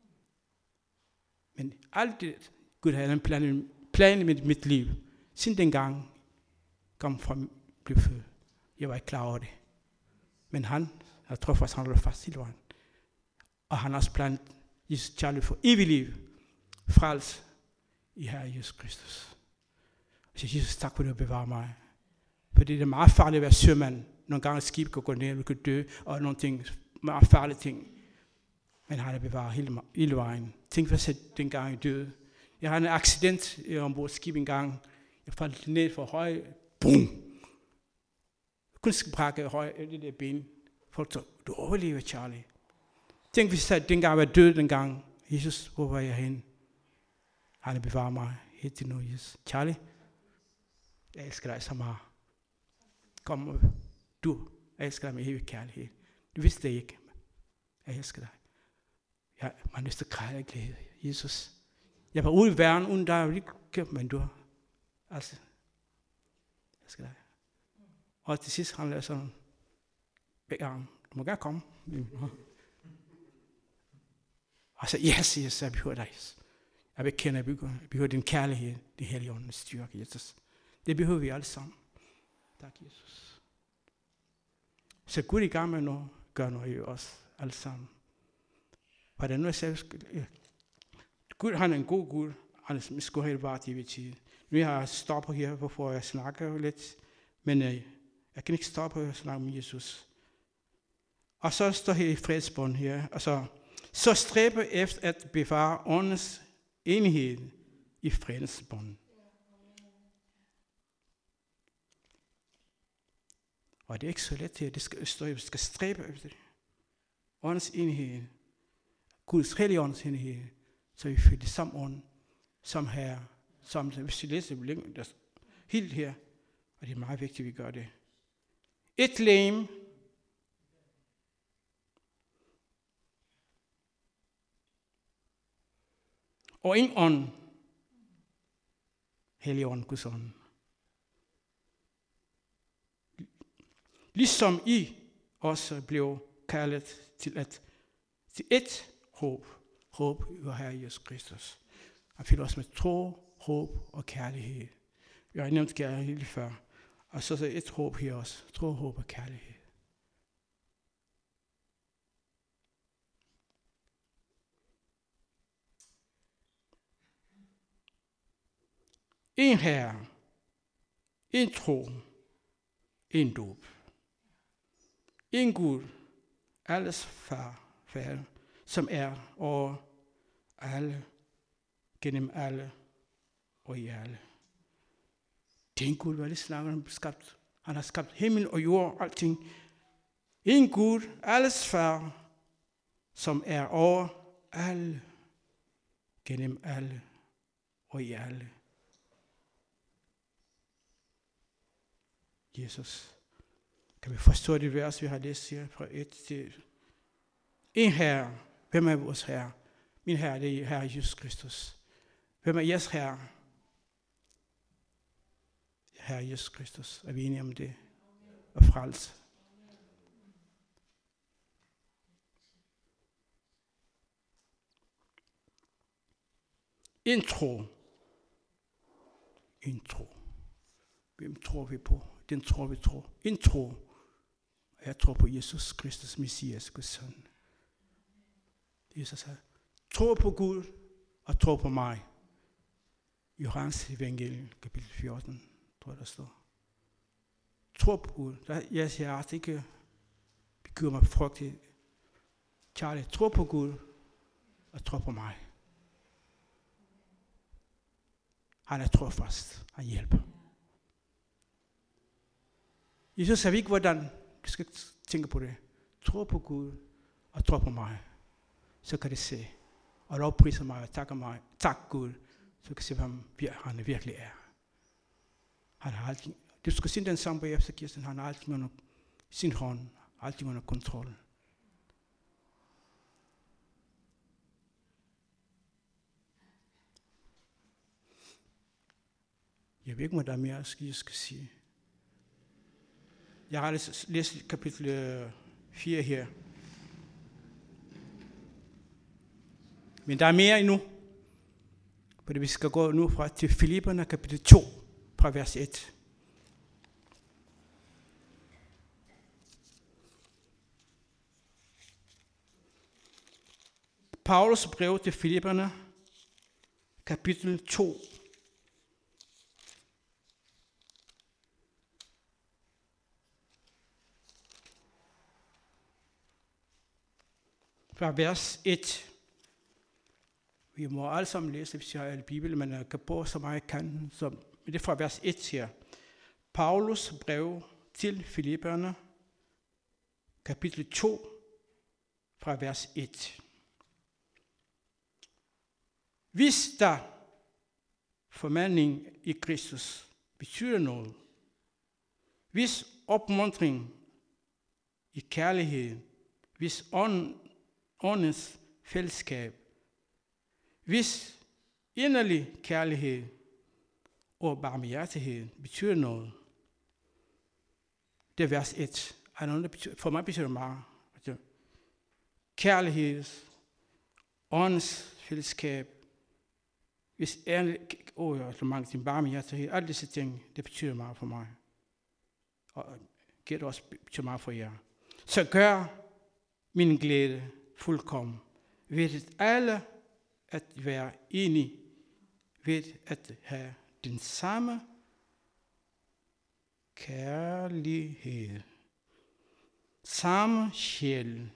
Men alt det, Gud havde en plan, plan med mit liv. Siden dengang kom fra blev født. Jeg var ikke klar over det. Men han, jeg tror faktisk, han holder fast hele vejen. Og han har også planet Jesus kærlighed for evigt liv. Frels i Herre Jesus Kristus. Og så Jesus, tak for det at bevare mig. For det er meget farligt at være sømand. Nogle gange skib kan gå ned, du kan dø, og nogle ting, meget farlige ting. Men han har bevaret hele, hele vejen. Tænk for sig dengang jeg døde. Jeg havde en accident ombord skib en gang. Jeg faldt ned for høj. Boom! Jeg kunne ikke brække høj, det der ben. Folk så, du overlever, Charlie. Tænk hvis jeg dengang jeg var død dengang. Jesus, hvor var jeg hen? Han har bevaret mig helt til nu, Jesus. Charlie, jeg elsker dig så meget. Kom, du, jeg elsker dig med evig kærlighed. Du vidste det ikke. Jeg elsker dig. Jeg, man vidste græde af glæde. Jesus, jeg var ude i verden, uden dig, men du, altså, jeg elsker dig. Og til sidst, han lavede sådan, begge arme, du må gerne komme. Og så, yes, yes, jeg behøver dig. Jeg vil kende, jeg behøver din kærlighed, det hellige åndens styrke, Jesus. Det behøver vi alle sammen. Tak, Jesus. Så Gud er i gang med noget, gør noget i os alle sammen. Hvordan nu er selv, Gud, han er en god Gud, han er sgu helt vart i tid. Nu har jeg stoppet her, hvorfor jeg snakker lidt, men jeg, jeg kan ikke stoppe at snakke med Jesus. Og så står her i fredsbånd her, altså, så stræbe efter at bevare åndens enhed i fredens bånd. Og det er ikke så let her, det skal stå, vi skal stræbe efter det. Åndens enhed, Guds hellige åndens enhed, så vi følger samme ånd, som her, som hvis vi læser der helt her, og det er meget vigtigt, at vi gør det. Et legeme, og en ånd, hellige ånd, Guds ånd. Ligesom I også blev kaldet til, at, til et håb, håb i Herre Jesus Kristus. Han fylder os med tro, håb og kærlighed. Vi har nævnt kærlighed lige før. Og så er et håb her også. Tro, håb og kærlighed. En Herre, en tro, en dåb. En Gud, alles far, far, som er over alle, gennem alle og i alle. Det er en Gud, hvad det snakker om, skabt. Han har skabt himmel og jord, alting. En Gud, alles far, som er over alle, gennem alle og i alle. Jesus. Kan vi forstå det vers, vi har læst her fra et til en herre. Hvem er vores herre? Min herre, det er Herre Jesus Kristus. Hvem er jeres herre? Herre Jesus Kristus. Er vi enige om det? Og frelse. Intro. Intro. Hvem tror vi på? Den tror vi tror. Intro. Jeg tror på Jesus Kristus, Messias, Guds søn. Jesus sagde, tro på Gud og tro på mig. Johannes evangelium, kapitel fjorten, tror jeg der står. Tro på Gud. Jeg siger at ikke begiver mig frygtigt. Charlie, tro på Gud og tro på mig. Han er trofast. Han hjælper. Jesus sagde ikke, hvordan du skal tænke på det. Tro på Gud og tro på mig. Så kan det se. Og lovpriser mig og takker mig. Tak Gud. Så kan du se, hvem han virkelig er. Han har altid, du skal se den sang på Jebsekirsten. Han har altid under sin hånd. Altid under kontrol. Jeg ved ikke, hvad der er mere, jeg skal sige. Jeg har læst kapitel fire her. Men der er mere endnu. For vi skal gå nu fra til Filipperne kapitel to, fra vers et. Paulus brev til Filipperne kapitel to. Fra vers et. Vi må alle sammen læse, hvis jeg har Bibelen, men jeg kan på så meget jeg kan. Så, men det er fra vers et her. Paulus brev til Filipperne, kapitel to, fra vers et. Hvis der formaning i Kristus betyder noget, hvis opmuntring i kærlighed, hvis ånd, åndens fællesskab, hvis inderlig kærlighed og barmhjertighed betyder noget, det er vers et. For mig betyder det meget. Kærlighed, åndens fællesskab, hvis ærlig, åh, jeg har så mange ting, barmhjertighed, alle disse ting, det betyder meget for mig. Og det også betyder meget for jer. Så gør min glæde fuldkommen ved at alle at være enige, ved at have den samme kærlighed, samme sjæl,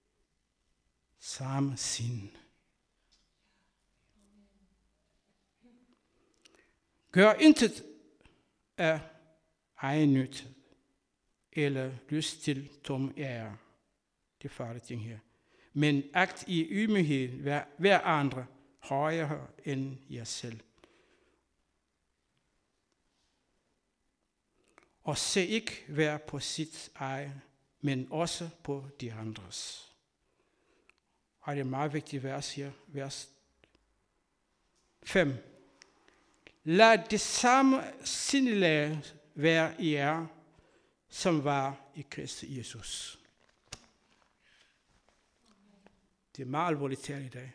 samme sind. Gør intet af egen nytte eller lyst til tom ære. Det er farlige ting her. Men agt i ydmyghed hver, hver andre højere end jer selv. Og se ikke hver på sit eget, men også på de andres. Og det er et meget vigtigt vers her, vers fem. Lad det samme sindelag være i jer, som var i Kristus Jesus. Det er meget alvorligt tale i dag.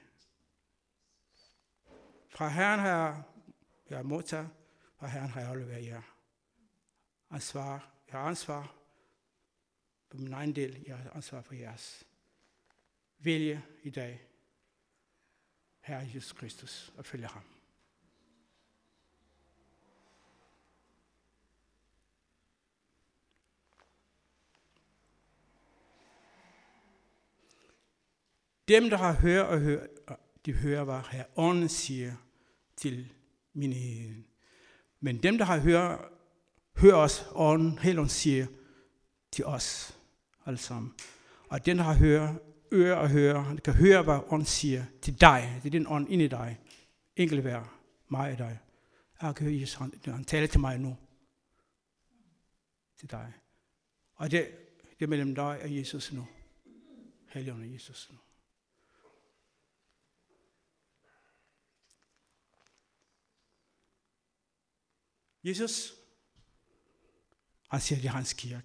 Fra Herren har jeg modtaget, fra Herren har jeg afleveret jer. Ansvar, jeg har ansvar på min egen del, jeg har ansvar for jeres. Vælge i dag, Herre Jesus Kristus, og følge ham. Dem, der har hørt og hørt, de hører, hvad her ånden siger til menigheden. Men dem, der har hørt, hører os, ånden, Helligånden siger til os alle sammen. Og den, der har hørt, øre at høre. Du kan høre, hvad ånden siger til dig. Det er din ånd inde i dig. Enkelt vær. Mig og dig. Jeg kan høre Jesus, han, han taler til mig nu. Til dig. Og det, det er mellem dig og Jesus nu. Helligånden og Jesus nu. Jesus, han siger, det er hans kirke.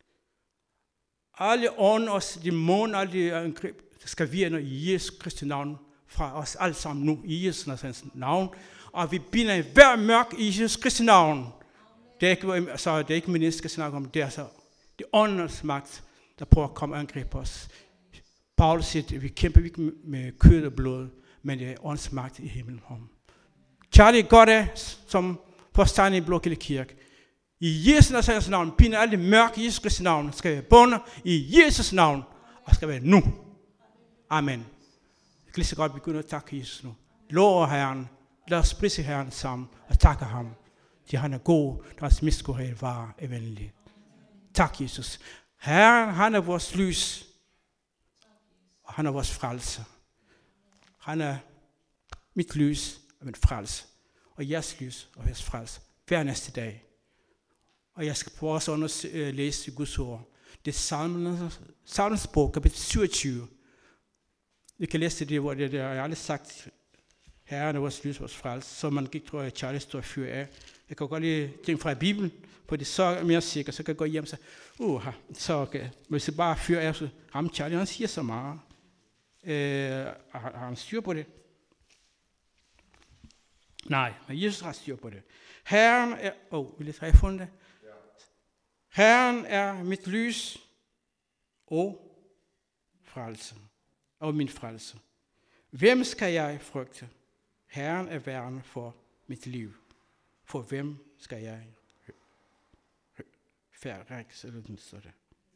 Alle ånd, os dæmoner, alle de angreb, skal virke i Jesu Kristi navn fra os alle sammen nu, i Jesu navn. Og vi binder hver mørk i Jesus Kristi navn. Det er ikke, så det er ikke mennesker snakker om, det er så det er åndens magt, der prøver at komme og angribe os. Paulus siger, at vi kæmper ikke med kød og blod, men det er åndens magt i himlen. Charlie godt er, som forstander i Blåkilde Kirke. I Jesus navn, binder alle mørke i Jesus Kristi navn, skal være bunder i Jesus navn, og skal være nu. Amen. Jeg kan lige så godt begynde at takke Jesus nu. Lov Herren, lad os prise Herren sammen og takke ham. De han er god, der hans miskudshed var evenlig. Tak Jesus. Herren, han er vores lys, og han er vores frelse. Han er mit lys og min frelse, og jeres lys og jeres frelse, hver næste dag. Og jeg skal prøve også at læse Guds ord. Det er Salmens bog, kapitel syvogtyve. Vi kan læse det, hvor det der, jeg har aldrig sagt, Herren er vores lys, vores frelse, så man ikke tror, at Charlie står fyr af. Jeg kan godt lide ting fra Bibelen, for det er så mere sikkert, så kan jeg gå hjem og sige, uh, så okay. Hvis jeg bare fyr af, så ham Charlie, han siger så meget. Øh, har, har han styr på det? Nej, men Jesus har styr på det. Herren er, åh, oh, vil jeg have fundet det? Herren er mit lys og frelse, og min frelse. Hvem skal jeg frygte? Herren er værende for mit liv. For hvem skal jeg færdig, så det står det.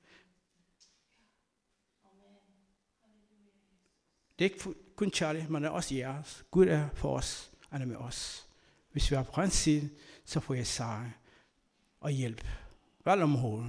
Det er ikke kun Charlie, men det er også jeres. Gud er for os, han er med os. Hvis vi er på hans side, så får jeg sejr og hjælp. Vel om hovedet.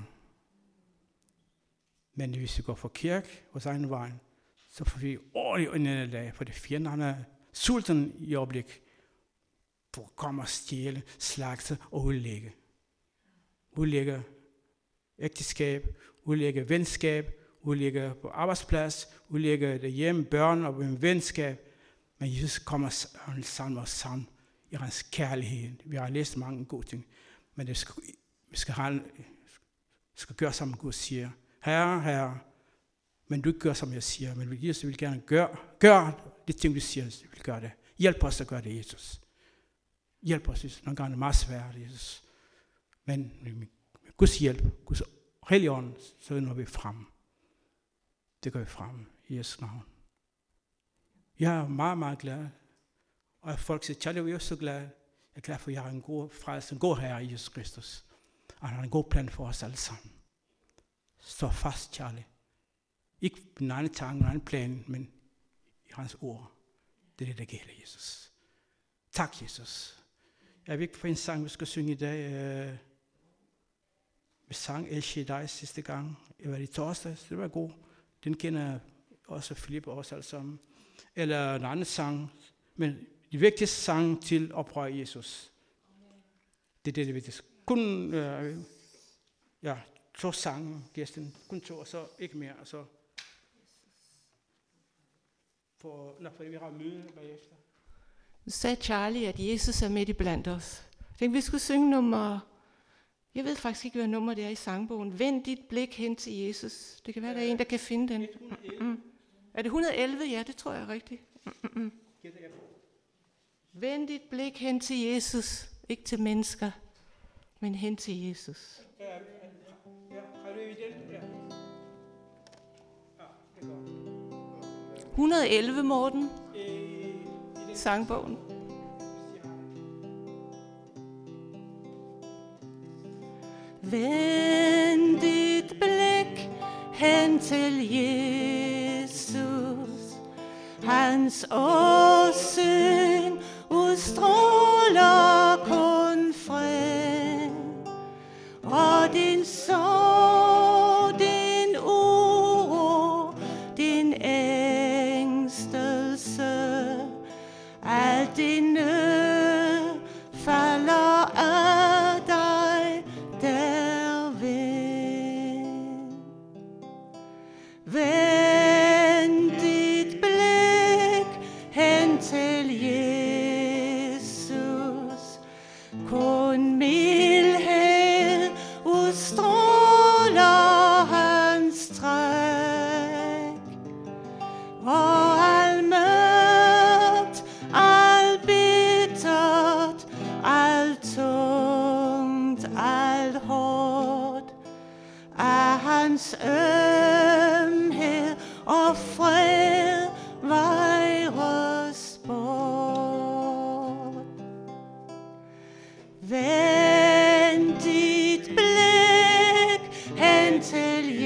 Men hvis vi går for kirke, vores egen vej, så får vi ordentligt en anden dag, for det fjende, han er sulten i øjeblik, for at komme og stjæle, slagte og udlægge. Udlægge ægteskab, udlægge venskab, udlægge på arbejdsplads, udlægge derhjemme, børn og en venskab. Men Jesus kommer sammen og sammen i hans kærlighed. Vi har læst mange gode ting, men det skal, vi skal, have, skal gøre, som Gud siger. Herre, herre, men du ikke gør, som jeg siger, men Jesus vil gerne gøre, gøre de ting, du siger, du vil gøre det. Hjælp os at gøre det, Jesus. Hjælp os, Jesus. Nogle gange er det meget svært, Jesus. Men med Guds hjælp, Guds helligånd, så når vi frem. Det går vi frem i Jesu navn. Jeg er meget, meget glad. Og folk siger, Charlie, jeg er så glad. Jeg er glad for, at jeg har en god frelse, en god herre i Jesus Kristus. Og han har en god plan for os alle sammen. Stå fast, Charlie. Ikke min egen tanke, min egen plan, men i hans ord. Det er det, der gælder, Jesus. Tak, Jesus. Jeg ved ikke, for en sang, vi skal synge i dag. Vi sang El Shaddai sidste gang. Det var i torsdag, det var god. Den kender også Philip og os alle sammen. Eller en anden sang. Men de vigtigste sang til oprør Jesus. Det er det, det vigtigste. Kun, øh, ja, to sange, gæsten. Kun to, og så ikke mere. Og så for, når vi har møde bagefter. Nu sagde Charlie, at Jesus er midt i blandt os. Jeg tænkte, vi skulle synge nummer... Jeg ved faktisk ikke, hvad nummer det er i sangbogen. Vend dit blik hen til Jesus. Det kan være, der er en, der kan finde den. Mm-mm. Er det et hundrede og elleve? Ja, det tror jeg er rigtigt. Mm-mm. Vend dit blik hen til Jesus. Ikke til mennesker, men hen til Jesus. et hundrede og elleve, Morten. Sangbogen. Vend dit blik hen til Jesus. Hans åsyn udstråler kun fred. Og din sorg, din uro, din blinde falder af dig derved. Vend dit blik hen til Jesus, kun mildhed udstråler hans træk, og al mørkt, al bittert, al tungt, al hårdt, af hans ømhed og fred vejres bort. Vend dit blik hen til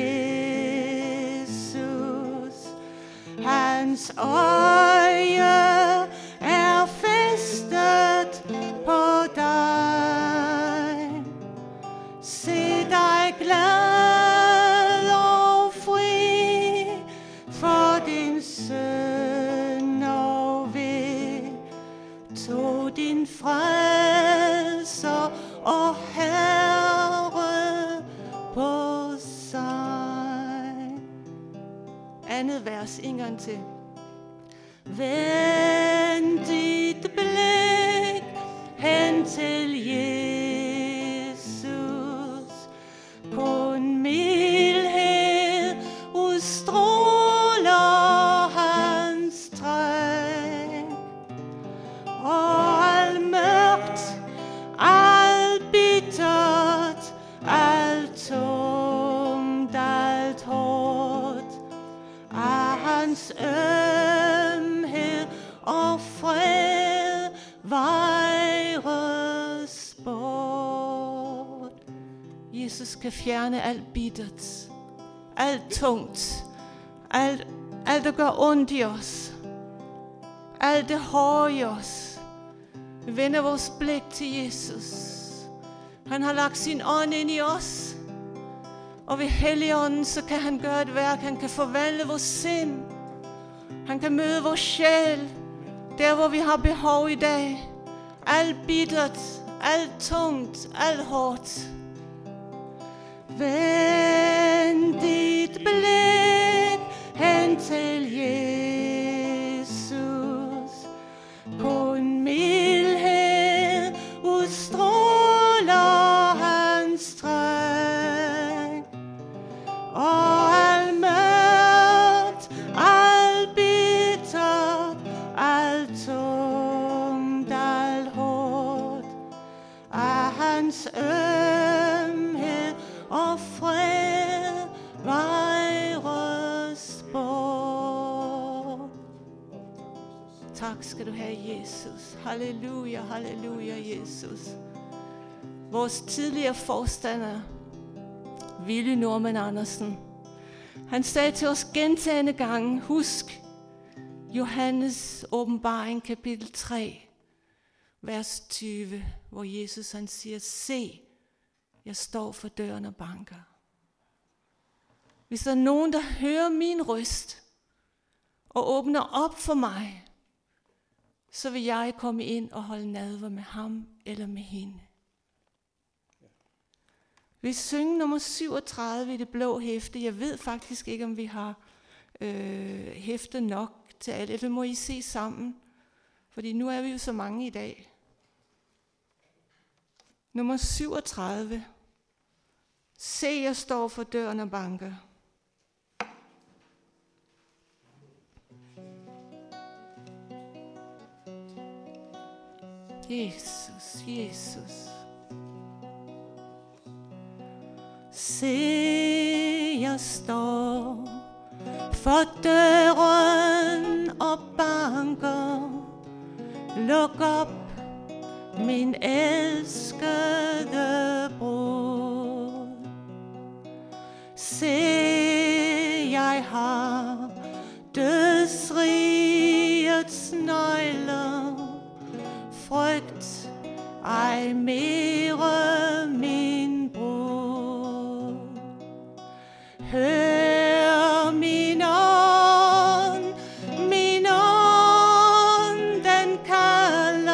Jesus, hans øje er festet på dig. Se dig glad og fri for din synd og ved. Tog din frelser og Herre på sig. Andet vers en gang til. Vend dit blik hen til Jesus, kun mildhed udstråler hans træk, og al mørkt, al bittert, al tungt, alt hårdt, af hans ømhed og fred vejres bort. Jesus kan fjerne alt bittert, alt tungt, alt, alt der gør ondt i os, alt det hårde i os. Vi vender vores blik til Jesus. Han har lagt sin ånd ind i os, og ved Helligånden så kan han gøre et værk. Han kan forvandle vores sind. Han kan møde vores sjæl, der hvor vi har behov i dag. Alt bittert, alt tungt, alt hårdt. Vend dit blik hen til Jesus, kun mildhed udstråler hans træk, og al mørkt, al bittert, al tungt, al hårdt, af hans ømhed og fred vejres bort. Tak skal du have, Jesus. Halleluja, halleluja, Jesus. Vores tidligere forstander, Willy Norman Andersen, han sagde til os gentagne gange, husk Johannes åbenbaring kapitel tre, vers tyve, hvor Jesus han siger, se, jeg står for døren og banker. Hvis der er nogen, der hører min røst og åbner op for mig, så vil jeg komme ind og holde nadver med ham eller med hende. Vi synger nummer syvogtredive i det blå hæfte. Jeg ved faktisk ikke, om vi har øh, hæfte nok til alt. Eller må I se sammen, fordi nu er vi jo så mange i dag. Nummer syvogtredive. Se, jeg står for døren og banker. Jesus, Jesus. Se, jeg står for døren og banker. Luk op, min elskede brud. Se, jeg har dødsrigets nøgler. Frygt ej mere min brud. Hør min ånd, min ånd, den kalder.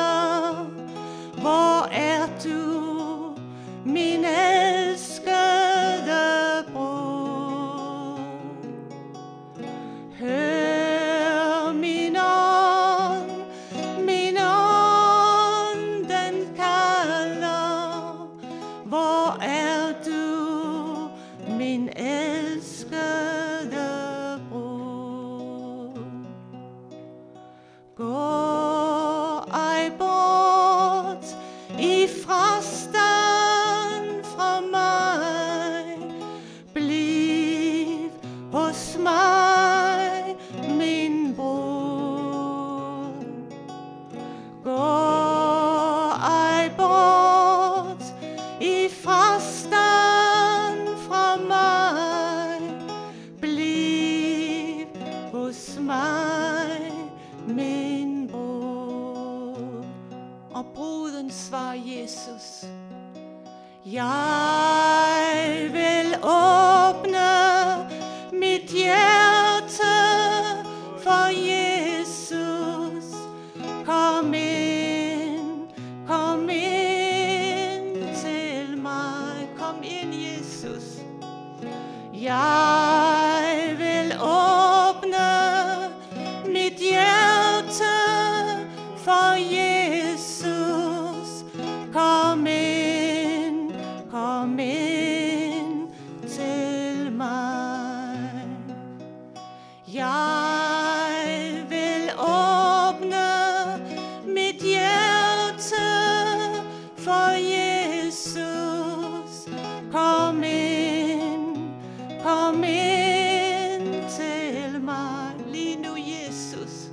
brudens svar, Jesus. Jeg vil åbne mit hjerte for Jesus. Kom ind, kom ind til mig. Kom ind, Jesus. Jeg vil åbne mit hjerte for Jesus. Kom ind, kom ind til mig. Jeg vil åbne mit hjerte for Jesus. Kom ind, kom ind til mig. Lige nu, Jesus.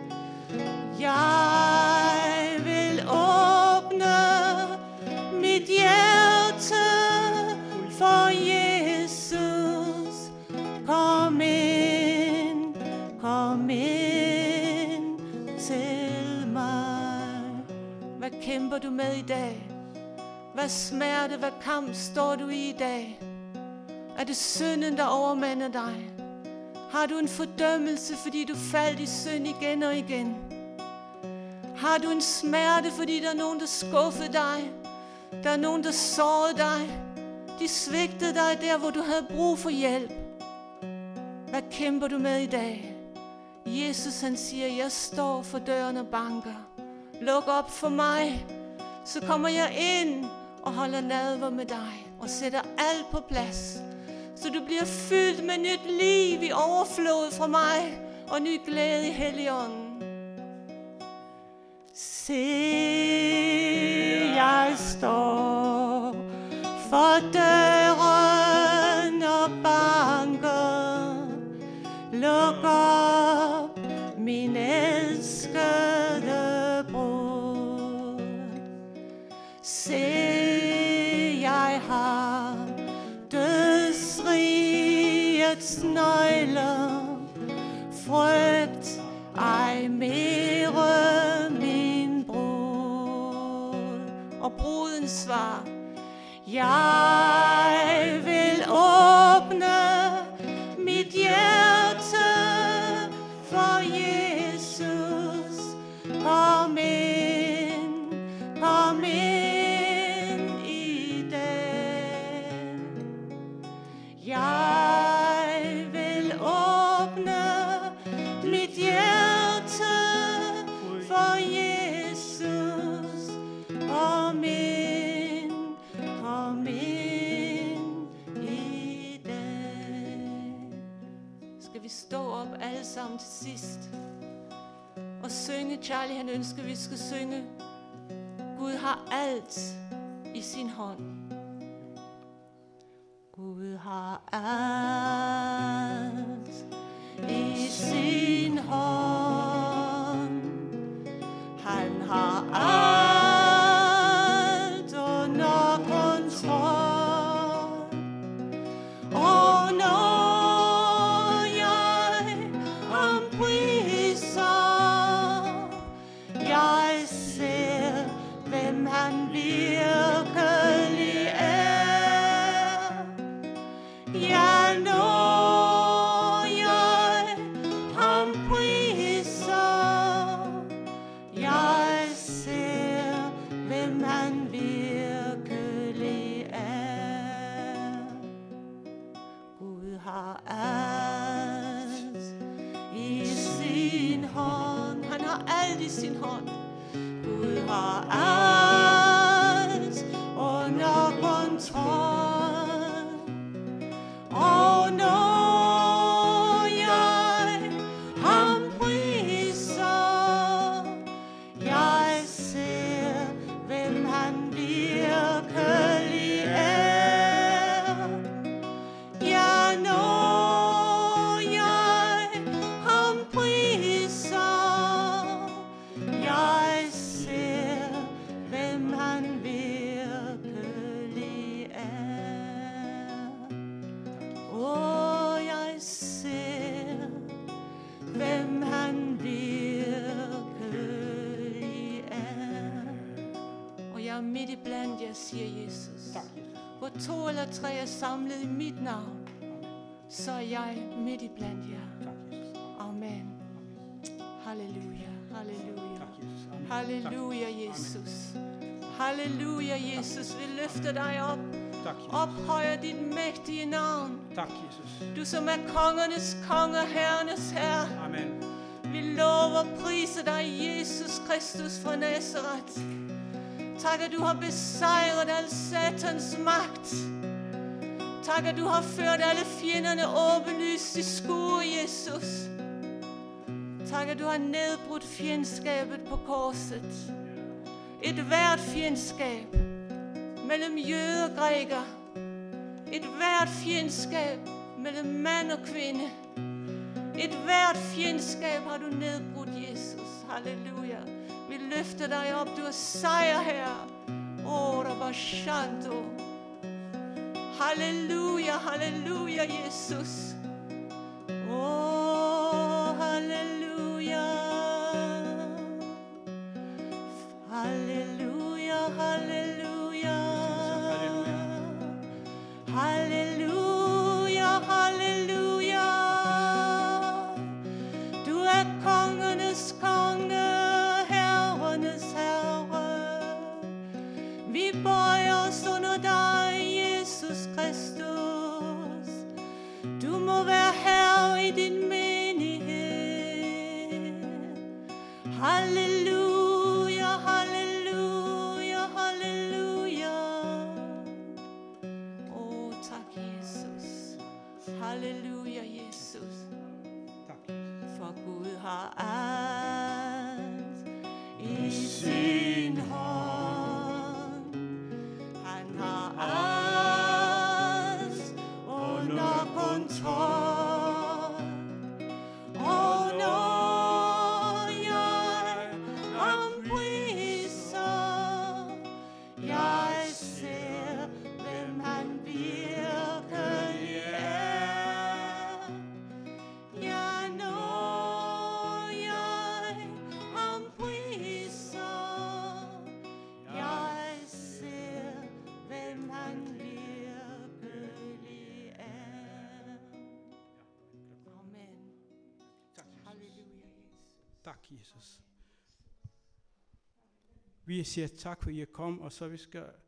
Jeg vil åbne mit hjerte for Jesus. Kom ind, kom ind til mig. Hvad kæmper du med i dag? Hvad smerte, hvad kamp står du i i dag? Er det synden, der overmander dig? Har du en fordømmelse, fordi du faldt i synd igen og igen? Har du en smerte, fordi der er nogen, der skuffede dig? Der er nogen, der sårede dig? De svigtede dig der, hvor du havde brug for hjælp. Hvad kæmper du med i dag? Jesus han siger, jeg står for døren og banker. Luk op for mig, så kommer jeg ind og holder nadver med dig og sætter alt på plads. Så du bliver fyldt med nyt liv i overflod fra mig og ny glæde i Helligånden. Se, jeg står for døren og banker. Luk op, min elskede brud. Se, jeg har dødsrigets nøgler. Frygt ej mere min brud. Og bruden svar, jeg vil åbne mit hjerte for Jesus. Kom ind, kom ind i dag. Jeg vil åbne mit hjerte for Jesus. Kom ind, kom ind i dag. Skal vi stå op alle sammen til sidst og synge? Charlie han ønsker, vi skal synge. Gud har alt i sin hånd. Gud har alt i sin hånd. Han har alt under kontrol. Og når jeg ham priser, jeg ser, hvem han virkelig er. Ja, når jeg ham priser, jeg ser, hvem han virkelig er. Gud har alt i sin hånd. Han har alt i sin hånd. Gud har alt under kontrol. Og når jeg ham priser, jeg ser, hvem han virkelig er. Ja, når jeg ham priser, jeg ser, Jeg er midt i blandt jer, siger Jesus. Tak, Jesus. Hvor to eller tre er samlet i mit navn, så er jeg midt i blandt jer. Tak, Jesus. Amen. Halleluja, halleluja. Tak, Jesus. Amen. Halleluja, Tak. Jesus. Halleluja, Jesus. Vi løfter dig op. Tak, Jesus. Ophøjer dit mægtige navn. Tak, Jesus. Du som er kongernes konge, herrenes herre. Amen. Vi lover og priser dig, Jesus Kristus fra Nazareth. Tak, at du har besejret al satans magt. Tak, at du har ført alle fjenderne åbenlyst i skue, Jesus. Tak, at du har nedbrudt fjendskabet på korset. Et hvert fjendskab mellem jøder og græker. Et hvert fjendskab mellem mand og kvinde. Et hvert fjendskab har du nedbrudt, Jesus. Halleluja. Vi løfter dig op. Du er sejr, Herre. Ora bashanto. Halleluja, halleluja, Jesus. Oh, halleluja. Halleluja, halleluja. Halleluja, halleluja. Du er kongernes konge, herrenes herre. Vi bøjer os under dig, Jesus Kristus. Du må være herre i din menighed. Halleluja, halleluja, halleluja. Åh, tak, Jesus. Halleluja, Jesus. Tak. For Gud har alt i sin hånd. Han har alt under kontrol. Og når jeg ham priser, jeg ser, hvem han virkelig er. Ja, når jeg ham priser, jeg ser, hvem han virkelig er. Amen. Tak, Jesus. Halleluja, Jesus. Tak, Jesus. Vi siger tak, for I er kommet, og så vi skal